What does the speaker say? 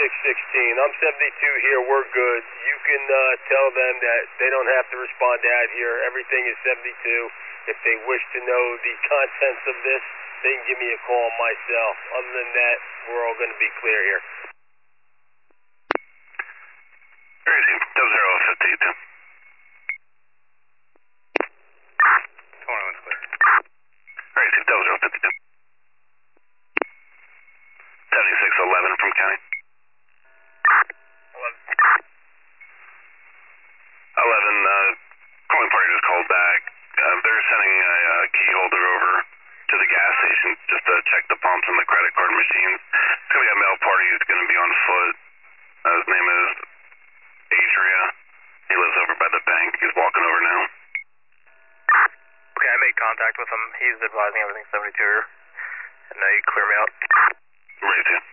I'm 72 here. We're good. You can tell them that they don't have to respond out here. Everything is 72. If they wish to know the contents of this, they can give me a call on my cell. Other than that, we're all going to be clear here. Crazy. 0052. 21's clear. Crazy. 0052. 7611 from county. 11, calling party just called back. They're sending a key holder over to the gas station just to check the pumps and the credit card machines. It's going to be a male party who's going to be on foot. His name is Adria. He lives over by the bank. He's walking over now. Okay, I made contact with him. He's advising everything 72 here. And now you clear me out. Raise you.